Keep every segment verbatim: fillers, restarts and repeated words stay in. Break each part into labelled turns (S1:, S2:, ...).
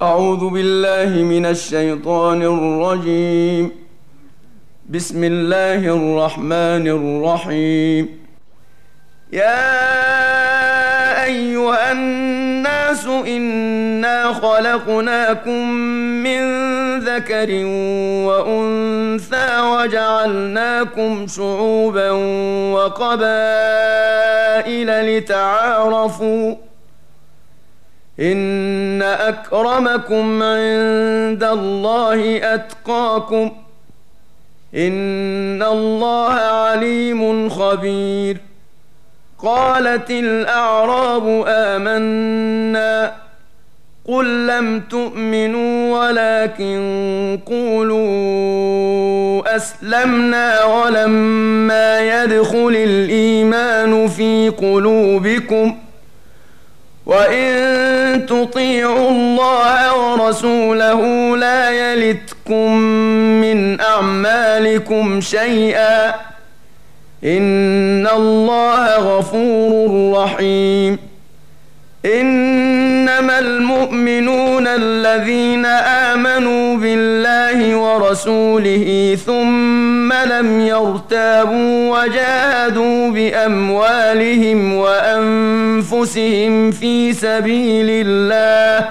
S1: أعوذ بالله من الشيطان الرجيم. بسم الله الرحمن الرحيم. يا أيها الناس إنا خلقناكم من ذكر وأنثى وجعلناكم شعوبا وقبائل لتعارفوا إن أكرمكم عند الله أتقاكم إن الله عليم خبير. قالت الأعراب آمنا قل لم تؤمنوا ولكن قولوا أسلمنا ولما يدخل الإيمان في قلوبكم وإن تطيعوا الله ورسوله لا يلتكم من أعمالكم شيئا إن الله غفور رحيم. إنما المؤمنون الذين آمنوا بالله ورسوله ثم لم يرتابوا وجاهدوا بأموالهم وأنفسهم في سبيل الله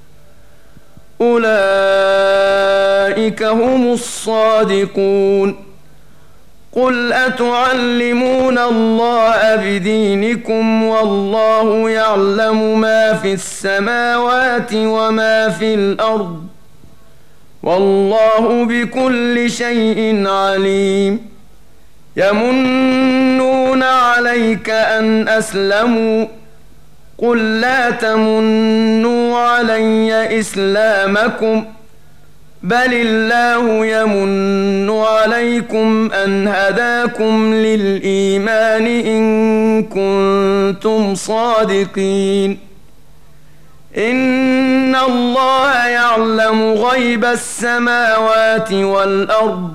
S1: أولئك هم الصادقون. قل أتعلمون الله بدينكم والله يعلم ما في السماوات وما في الأرض والله بكل شيء عليم. يمنون عليك أن أسلموا قل لا تمنوا علي إسلامكم بل الله يمن عليكم أن هداكم للإيمان إن كنتم صادقين. إن الله يعلم غيب السماوات والأرض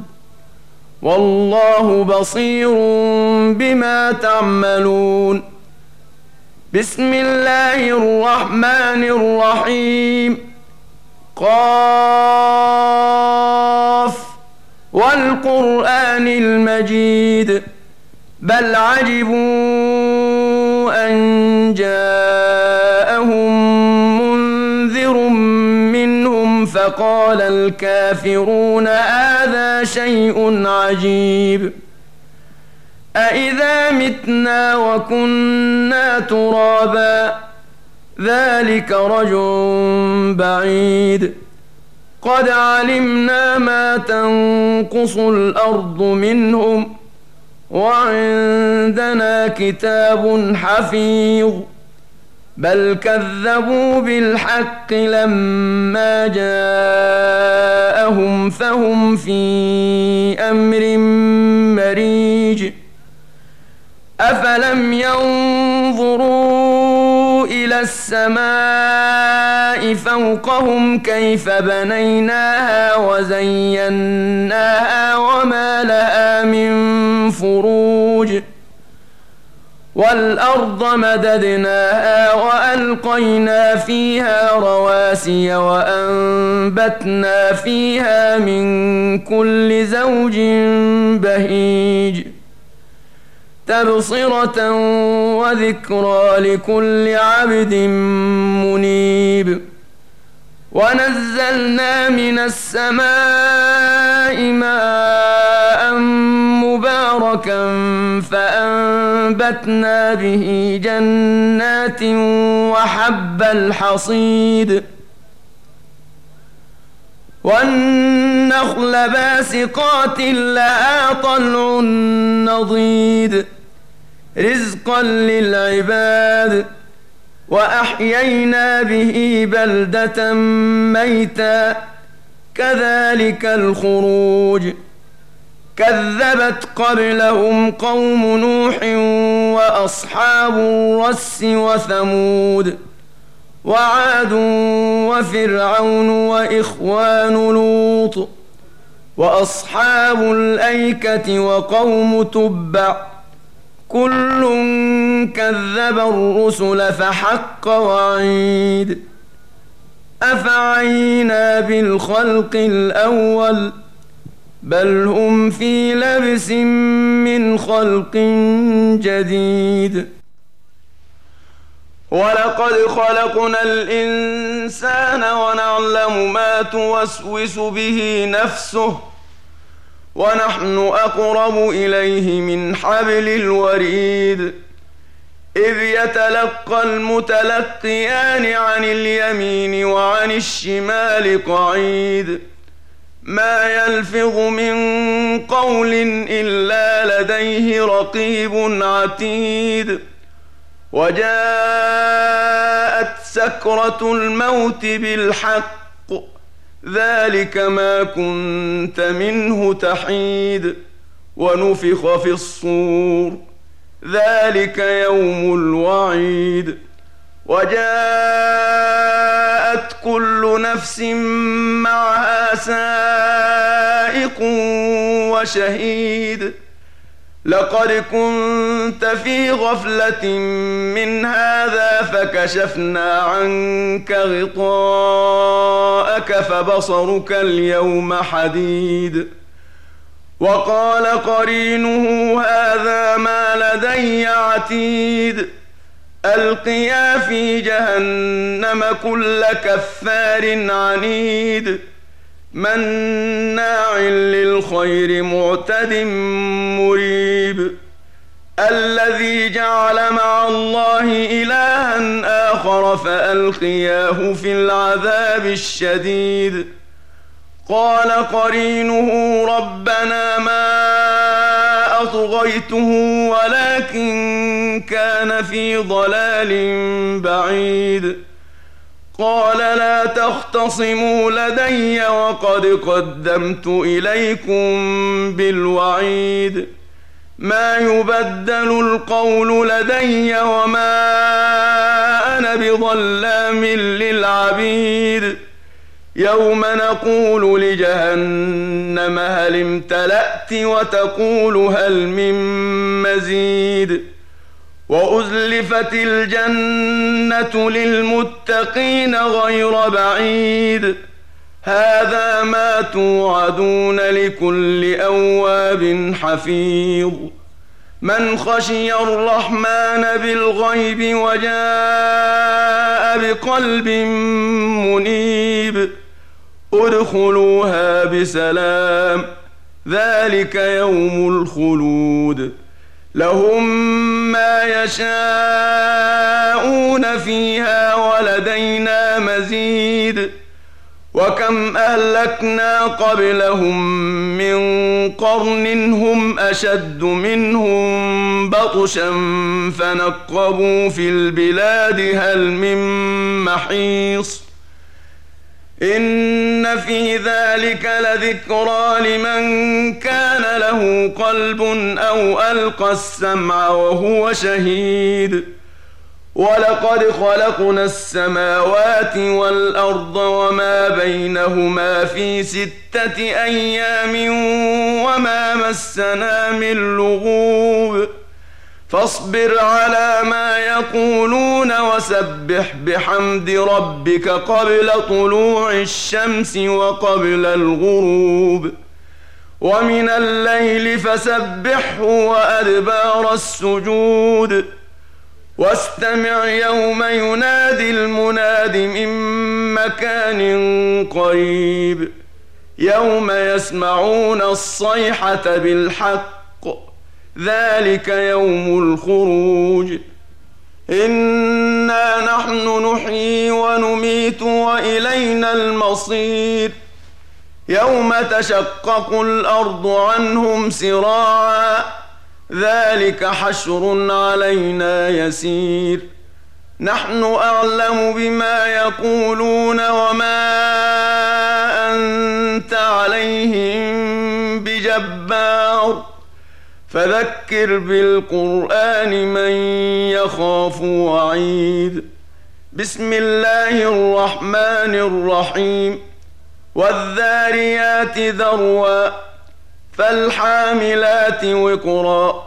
S1: والله بصير بما تعملون. بسم الله الرحمن الرحيم. قاف والقرآن المجيد بل عجبوا أن جاءهم منذر منهم فقال الكافرون هذا شيء عجيب أإذا متنا وكنا ترابا ذلك رجع بعيد. قد علمنا ما تنقص الأرض منهم وعندنا كتاب حفيظ بل كذبوا بالحق لما جاءهم فهم في أمر مريج. أفلم ينظروا إلى السماء فوقهم كيف بنيناها وزيناها وما لها من فروج والأرض مددناها وألقينا فيها رواسي وأنبتنا فيها من كل زوج بهيج تبصرة وذكرى لكل عبد منيب. ونزلنا من السماء ماء مباركا فأنبتنا به جنات وحب الحصيد والنخل باسقات لها طلع نضيد رزقا للعباد وأحيينا به بلدة ميتا كذلك الخروج. كذبت قبلهم قوم نوح وأصحاب الرس وثمود وعاد وفرعون وإخوان لوط وأصحاب الأيكة وقوم تبع كل كذب الرسل فحق وعيد. أفعينا بالخلق الأول بل هم في لبس من خلق جديد. ولقد خلقنا الإنسان ونعلم ما توسوس به نفسه ونحن أقرب إليه من حبل الوريد. إذ يتلقى المتلقيان عن اليمين وعن الشمال قعيد ما يلفظ من قول إلا لديه رقيب عتيد. وجاءت سكرة الموت بالحق ذلك ما كنت منه تحيد. ونفخ في الصور ذلك يوم الوعيد. وجاءت كل نفس معها سائق وشهيد. لقد كنت في غفلة من هذا فكشفنا عنك غطاءك فبصرك اليوم حديد. وقال قرينه هذا ما لدي عتيد. ألقيا في جهنم كل كفار عنيد مناع للخير معتد مريب. الذي جعل مع الله إلها آخر فألقياه في العذاب الشديد. قال قرينه ربنا ما أطغيته ولكن كان في ضلال بعيد. قال لا تختصموا لدي وقد قدمت إليكم بالوعيد. ما يبدل القول لدي وما أنا بظلام للعبيد. يوم نقول لجهنم هل امتلأت وتقول هل من مزيد. وأزلفت الجنة للمتقين غير بعيد. هذا ما توعدون لكل أواب حفيظ. من خشي الرحمن بالغيب وجاء بقلب منيب ادخلوها بسلام ذلك يوم الخلود. لهم ما يشاءون فيها ولدينا مزيد. وكم أهلكنا قبلهم من قرن هم أشد منهم بطشا فنقبوا في البلاد هل من محيص. إن في ذلك لذكرى لمن كان له قلب أو ألقى السمع وهو شهيد. ولقد خلقنا السماوات والأرض وما بينهما في ستة أيام وما مسنا من لغوب. فاصبر على ما يقولون وسبح بحمد ربك قبل طلوع الشمس وقبل الغروب ومن الليل فسبحه وأدبار السجود. واستمع يوم ينادي المناد من مكان قريب يوم يسمعون الصيحة بالحق ذلك يوم الخروج. إنا نحن نحيي ونميت وإلينا المصير. يوم تشقق الأرض عنهم سراعا ذلك حشر علينا يسير. نحن أعلم بما يقولون وما أنت عليهم بجبار فذكر بالقرآن من يخاف وعيد. بسم الله الرحمن الرحيم. والذاريات ذروا فالحاملات وقرا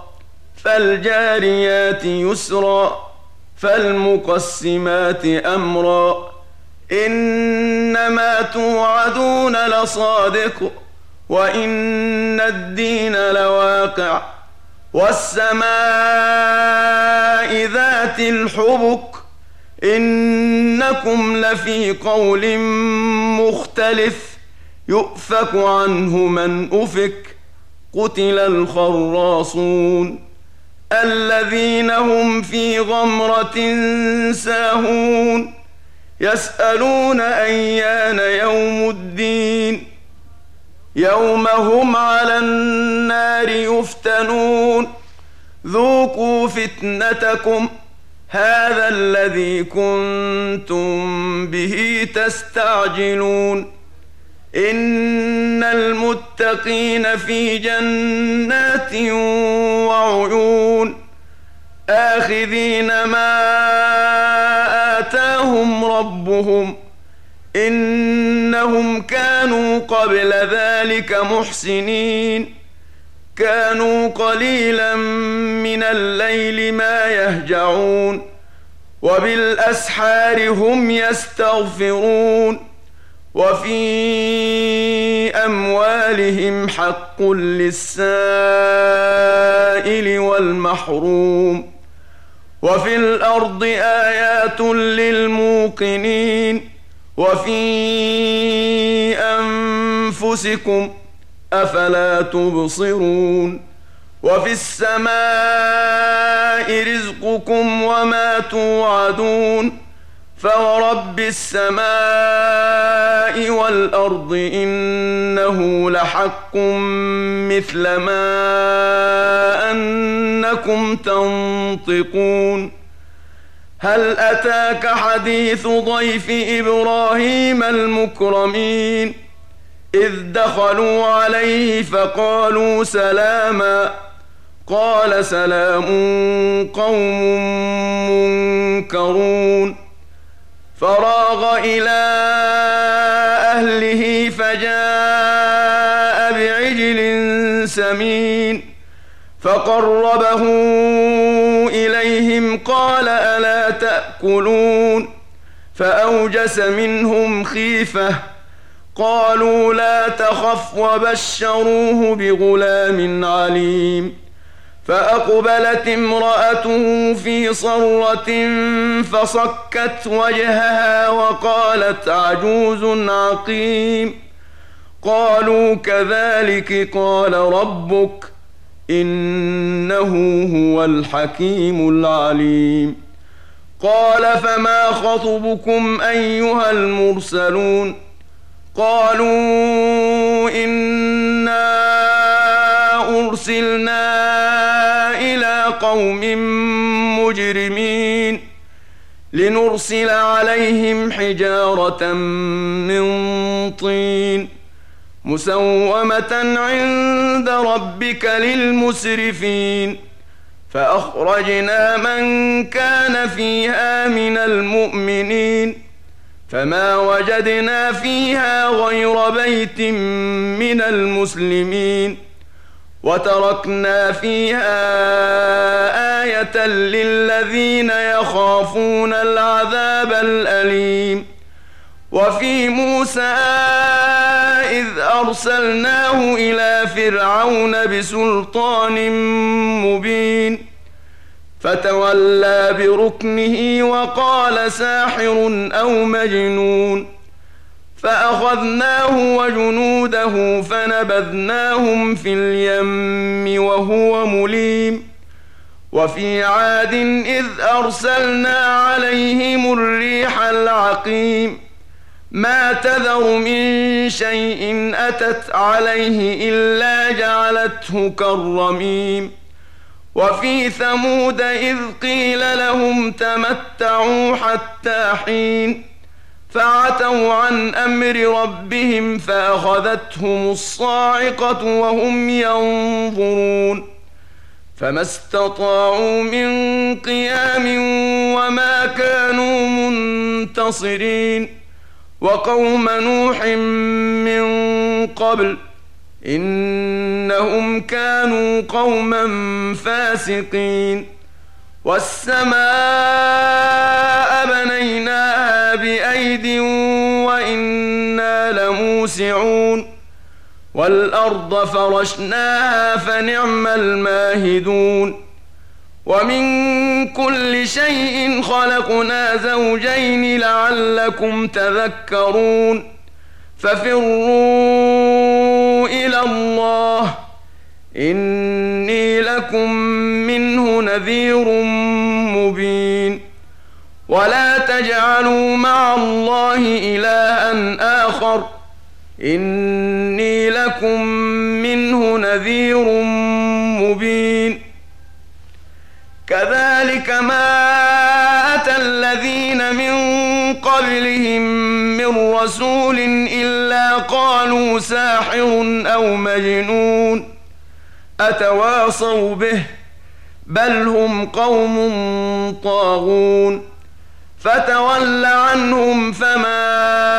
S1: فالجاريات يسرا فالمقسمات أمرا إنما توعدون لصادق وإن الدين لواقع والسماء ذات الحبك إنكم لفي قول مختلف يؤفك عنه من أفك قتل الخراصون الذين هم في غمرة ساهون يسألون أيان يوم الدين يوم هم على النار يفتنون ذوقوا فتنتكم هذا الذي كنتم به تستعجلون إن المتقين في جنات وعيون آخذين ما آتاهم ربهم إنهم كانوا قبل ذلك محسنين كانوا قليلا من الليل ما يهجعون وبالأسحار هم يستغفرون وفي أموالهم حق للسائل والمحروم وفي الأرض آيات للموقنين وفي أنفسكم أفلا تبصرون وفي السماء رزقكم وما توعدون فورب السماء والأرض إنه لحق مثل ما أنكم تنطقون هل أتاك حديث ضيف إبراهيم المكرمين إذ دخلوا عليه فقالوا سلاما قال سلام قوم منكرون فراغ إلى أهله فجاء بعجل سمين فقربه إليهم قال ألا تأكلون فأوجس منهم خيفة قالوا لا تخف وبشروه بغلام عليم فأقبلت امرأته في صرة فصكت وجهها وقالت عجوز عقيم قالوا كذلك قال ربك إنه هو الحكيم العليم قال فما خطبكم أيها المرسلون قالوا إنا أرسلنا إلى قوم مجرمين لنرسل عليهم حجارة من طين مسومة عند ربك للمسرفين فأخرجنا من كان فيها من المؤمنين فما وجدنا فيها غير بيت من المسلمين وتركنا فيها آية للذين يخافون العذاب الأليم وفي موسى إذ أرسلناه إلى فرعون بسلطان مبين فتولى بركنه وقال ساحر أو مجنون فأخذناه وجنوده فنبذناهم في اليم وهو مليم وفي عاد إذ أرسلنا عليهم الريح العقيم ما تذر من شيء أتت عليه إلا جعلته كالرميم وفي ثمود إذ قيل لهم تمتعوا حتى حين فعتوا عن أمر ربهم فأخذتهم الصاعقة وهم ينظرون فما استطاعوا من قيام وما كانوا منتصرين وقوم نوح من قبل إنهم كانوا قوما فاسقين والسماء بنيناها بأيد وإنا لموسعون والأرض فرشناها فنعم الماهدون ومن كل شيء خلقنا زوجين لعلكم تذكرون ففروا إلى الله إني لكم منه نذير مبين ولا تجعلوا مع الله إلها آخر إني لكم منه نذير مبين كذلك ما أتى الذين من قبلهم من رسول إلا قالوا ساحر أو مجنون أتواصوا به بل هم قوم طاغون فتول عنهم فما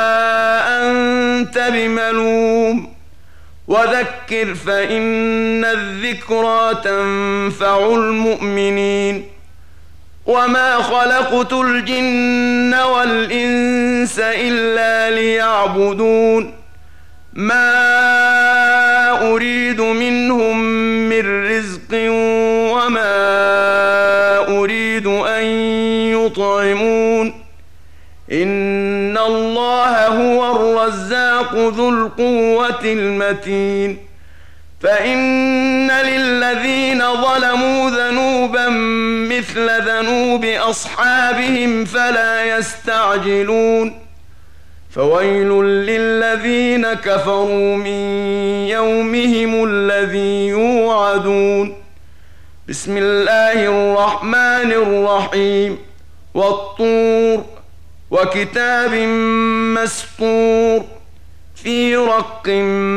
S1: أنت بملوم وذكر فإن الذكرى تنفع المؤمنين وما خلقت الجن والإنس إلا ليعبدون ما أريد منهم من رزق وما أريد أن يطعمون إن الله هو الرزاق ذو القوة المتين فإن للذين ظلموا ذنوبا مثل ذنوب أصحابهم فلا يستعجلون فويل للذين كفروا من يومهم الذي يوعدون بسم الله الرحمن الرحيم والطور وكتاب مسطور في رق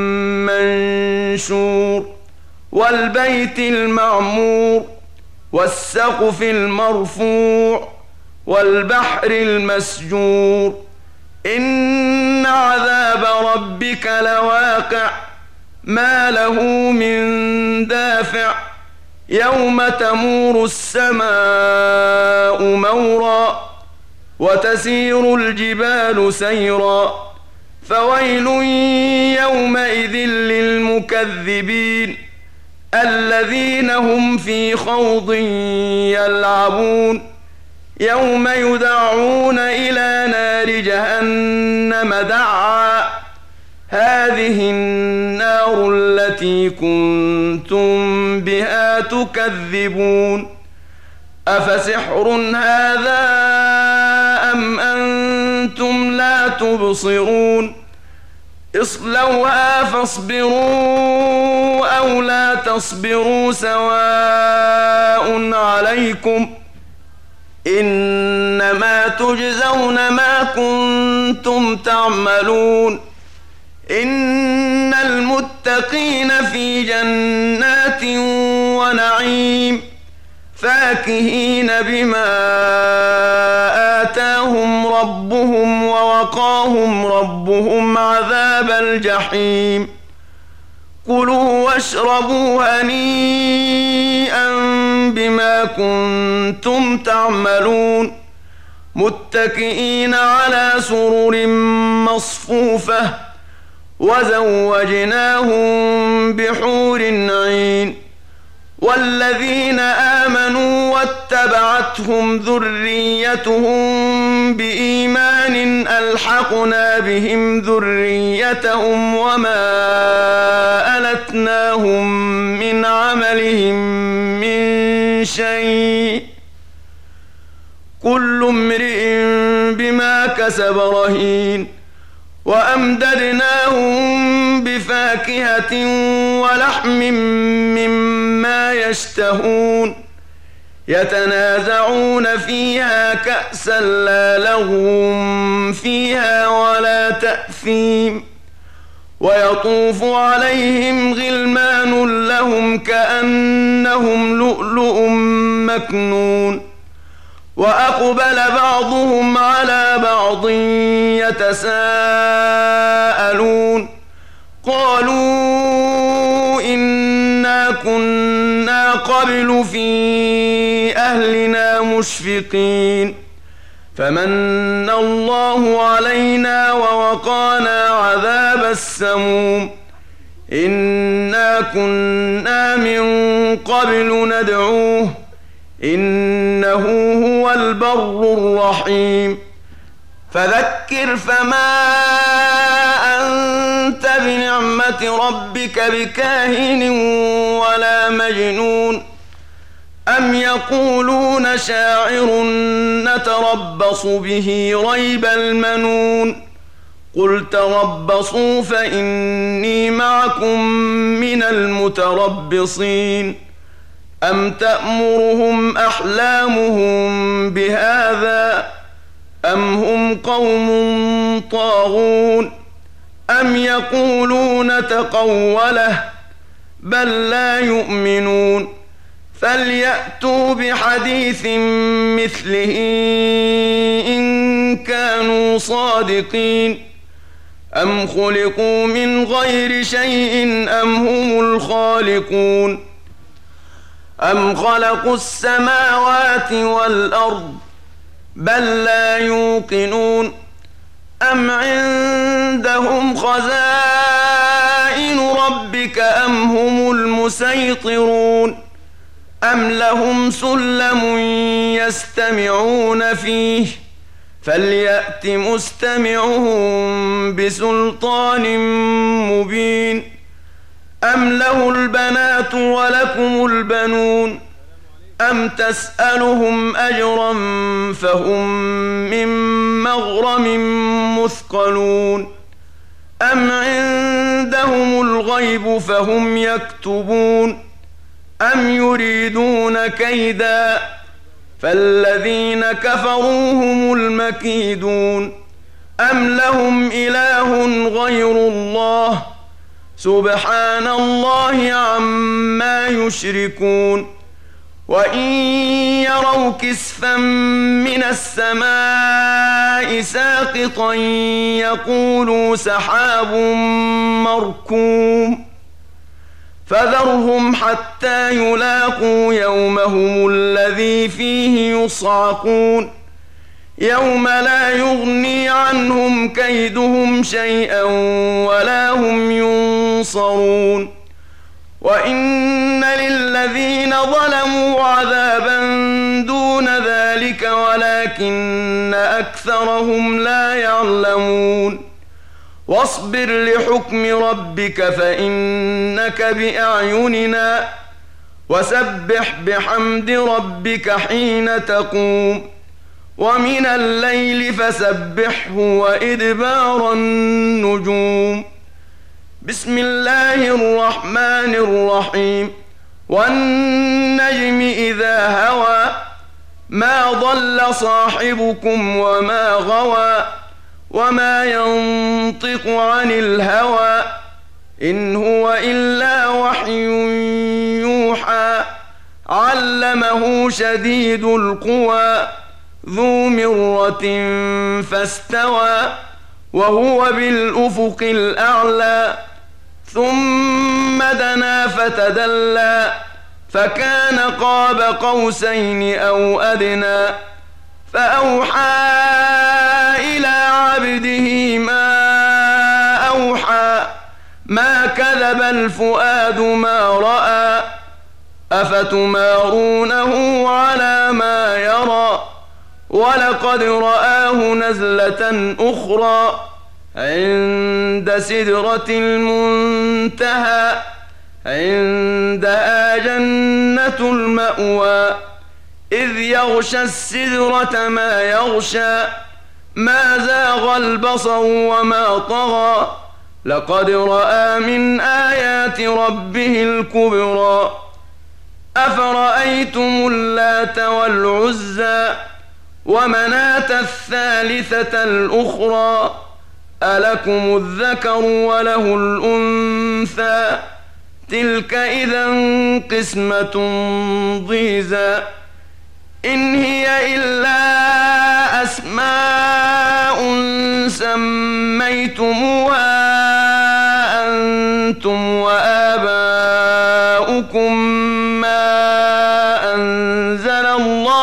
S1: منشور والبيت المعمور والسقف المرفوع والبحر المسجور إن عذاب ربك لواقع ما له من دافع يوم تمور السماء مورا وتسير الجبال سيرا فويل يومئذ للمكذبين الذين هم في خوض يلعبون يوم يدعون إلى نار جهنم دعا هذه النار التي كنتم بها تكذبون أفسحر هذا أم أنتم لا تبصرون اصلوها فاصبروا أو لا تصبروا سواء عليكم إنما تجزون ما كنتم تعملون إن المتقين في جنات ونعيم فاكهين بما آتاهم ربهم ووقاهم ربهم عذاب الجحيم كلوا واشربوا هنيئا بما كنتم تعملون متكئين على سرر مصفوفة وزوجناهم بحور عين والذين آمنوا واتبعتهم ذريتهم بإيمان ألحقنا بهم ذريتهم وما ألتناهم من عملهم من شيء كل امرئ بما كسب رهين وأمددناهم بفاكهة ولحم مما يشتهون يتنازعون فيها كأسا لا لغو فيها ولا تأثيم ويطوف عليهم غلمان لهم كأنهم لؤلؤ مكنون وأقبل بعضهم على بعض يتساءلون قالوا إنا كنا قبل في أهلنا مشفقين فمن الله علينا ووقانا عذاب السموم إنا كنا من قبل ندعوه إنه هو البر الرحيم فذكر فما أنت بنعمة ربك بكاهن ولا مجنون أم يقولون شاعر نتربص به ريب المنون قل تربصوا فإني معكم من المتربصين أم تأمرهم أحلامهم بهذا أم هم قوم طاغون أم يقولون تقوله بل لا يؤمنون فليأتوا بحديث مثله إن كانوا صادقين أم خلقوا من غير شيء أم هم الخالقون أم خلقوا السماوات والأرض بل لا يوقنون أم عندهم خزائن ربك أم هم المسيطرون أم لهم سلم يستمعون فيه فليأت مستمعهم بسلطان مبين أم له البنات ولكم البنون أم تسألهم أجرا فهم من مغرم مثقلون أم عندهم الغيب فهم يكتبون أم يريدون كيدا فالذين كفروا هم المكيدون أم لهم إله غير الله سبحان الله عما يشركون وإن يروا كسفا من السماء ساقطا يقولوا سحاب مركوم فذرهم حتى يلاقوا يومهم الذي فيه يصعقون يوم لا يغني عنهم كيدهم شيئا ولا هم ينصرون وإن للذين ظلموا عذابا دون ذلك ولكن أكثرهم لا يعلمون واصبر لحكم ربك فإنك بأعيننا وسبح بحمد ربك حين تقوم ومن الليل فسبحه وإدبار النجوم بسم الله الرحمن الرحيم والنجم إذا هوى ما ضل صاحبكم وما غوى وما ينطق عن الهوى إن هو إلا وحي يوحى علمه شديد القوى ذو مرة فاستوى وهو بالأفق الأعلى ثم دنا فتدلى فكان قاب قوسين أو أدنى فأوحى إلى عبده ما أوحى ما كذب الفؤاد ما رأى أفتمارونه على ما يرى ولقد رآه نزلة أخرى عند سدرة المنتهى عندها جنة المأوى إذ يغشى السدرة ما يغشى ما زاغ البصر وما طغى لقد رأى من آيات ربه الكبرى أفرأيتم اللات والعزى ومناة الثالثة الأخرى ألكم الذكر وله الأنثى تلك إذا قسمة ضيزى إن هي إلا أسماء سميتموها أنتم وآباؤكم ما أنزل الله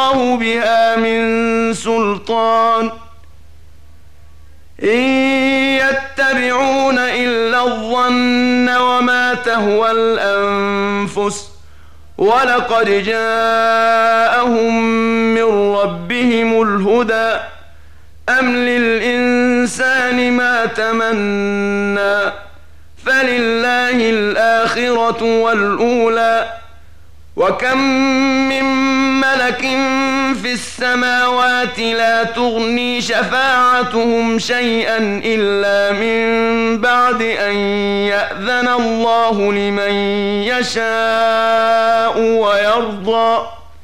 S1: إن يتبعون إلا الظن وما تهوى الأنفس ولقد جاءهم من ربهم الهدى أم للإنسان ما تمنى فلله الآخرة والأولى وكم من ملك في السماوات لا تغني شفاعتهم شيئا إلا من بعد أن يأذن الله لمن يشاء ويرضى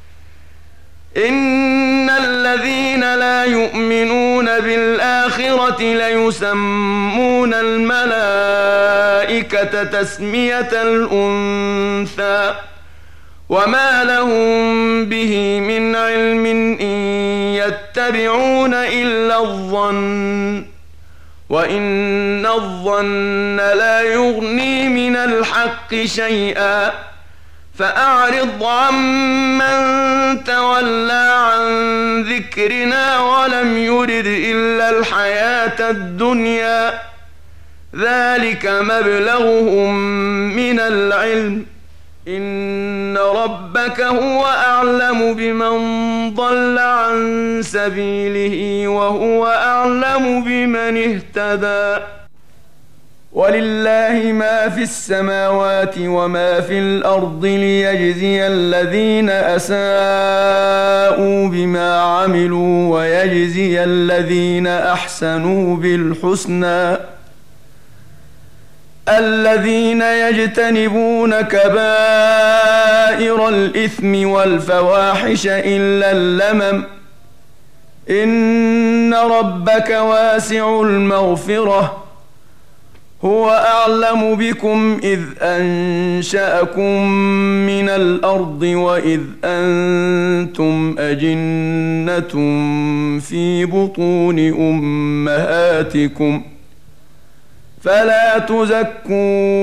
S1: إن الذين لا يؤمنون بالآخرة ليسمون الملائكة تسمية الأنثى وما لهم به من علم إن يتبعون إلا الظن وإن الظن لا يغني من الحق شيئا فأعرض عمن تولى عن ذكرنا ولم يرد إلا الحياة الدنيا ذلك مبلغهم من العلم إن ربك هو أعلم بمن ضل عن سبيله وهو أعلم بمن اهتدى ولله ما في السماوات وما في الأرض ليجزي الذين أساءوا بما عملوا ويجزي الذين أحسنوا بالحسنى الذين يجتنبون كبائر الإثم والفواحش إلا اللمم إن ربك واسع المغفرة هو أعلم بكم إذ أنشأكم من الأرض وإذ أنتم أجنة في بطون أمهاتكم فلا تزكوا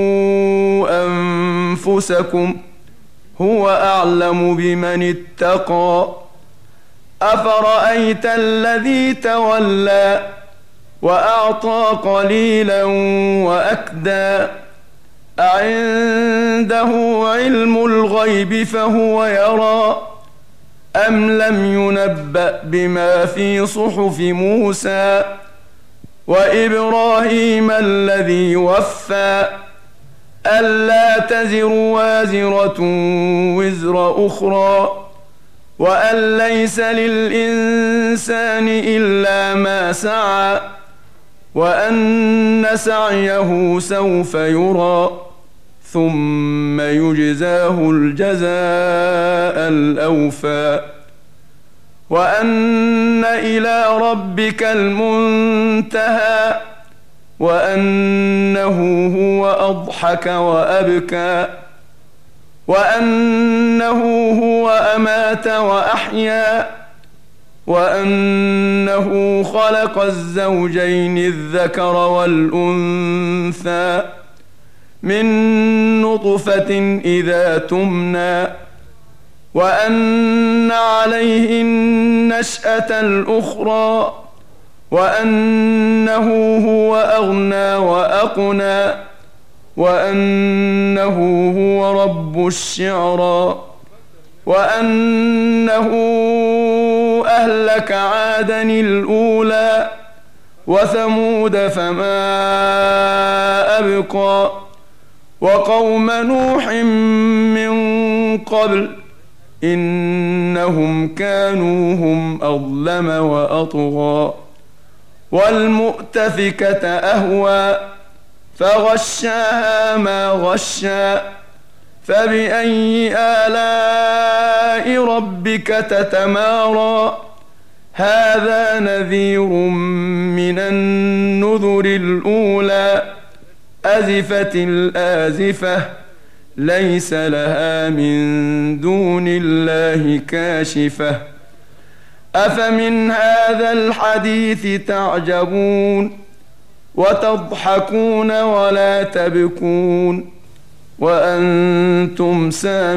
S1: أنفسكم هو أعلم بمن اتقى أفرأيت الذي تولى وأعطى قليلا وأكدى أعنده علم الغيب فهو يرى أم لم ينبأ بما في صحف موسى وإبراهيم الذي وفى ألا تزر وازرة وزر أخرى وأن ليس للإنسان إلا ما سعى وأن سعيه سوف يرى ثم يجزاه الجزاء الأوفى وأن إلى ربك المنتهى وأنه هو أضحك وأبكى وأنه هو أمات وأحيا وأنه خلق الزوجين الذكر والأنثى من نطفة إذا تمنى وأن عليه النشأة الأخرى وأنه هو أغنى وأقنى وأنه هو رب الشعرى وأنه أهلك عادا الأولى وثمود فما أبقى وقوم نوح من قبل إنهم كانوا هم أظلم وأطغى والمؤتفكة أهوى فغشاها ما غشى فبأي آلاء ربك تتمارى هذا نذير من النذر الأولى أزفت الآزفة ليس لها من دون الله كاشفة أفمن هذا الحديث تعجبون وتضحكون ولا تبكون وأنتم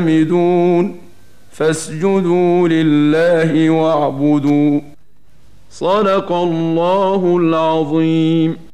S1: سامدون فاسجدوا لله واعبدوا. صدق الله العظيم.